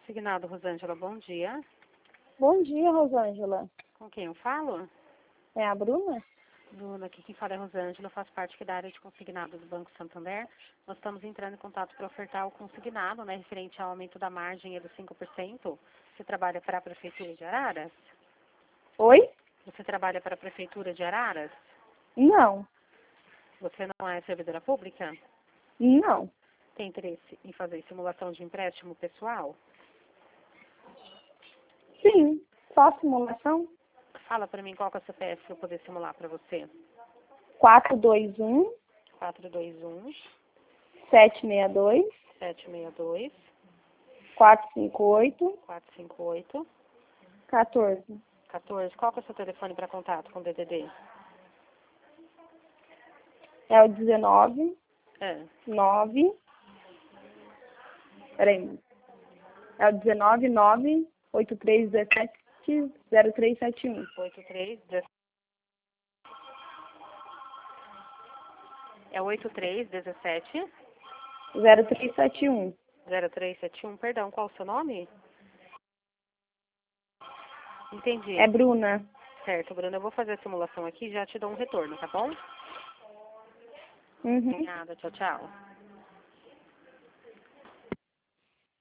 Consignado, Rosângela, bom dia. Bom dia, Rosângela. Com quem eu falo? É a Bruna? Bruna, aqui quem fala é Rosângela, eu faço parte aqui da área de consignado do Banco Santander. Nós estamos entrando em contato para ofertar o consignado, né, referente ao aumento da margem dos 5%. Você trabalha para a Prefeitura de Araras? Oi? Você trabalha para a Prefeitura de Araras? Não. Você não é servidora pública? Não. Tem interesse em fazer simulação de empréstimo pessoal? Sim. Só simulação? Fala para mim qual que é o CPF para eu poder simular para você. 421 421 762 762 458 458 14. 14. Qual que é o seu telefone para contato com o DDD? É o 19 É. 9. Peraí. É o 19 9 8317 0371. 83 é 8317 0371. 0371. Perdão, qual o seu nome? Entendi. É Bruna. Certo, Bruna, eu vou fazer a simulação aqui e já te dou um retorno, tá bom? Uhum. Nada, tchau, tchau.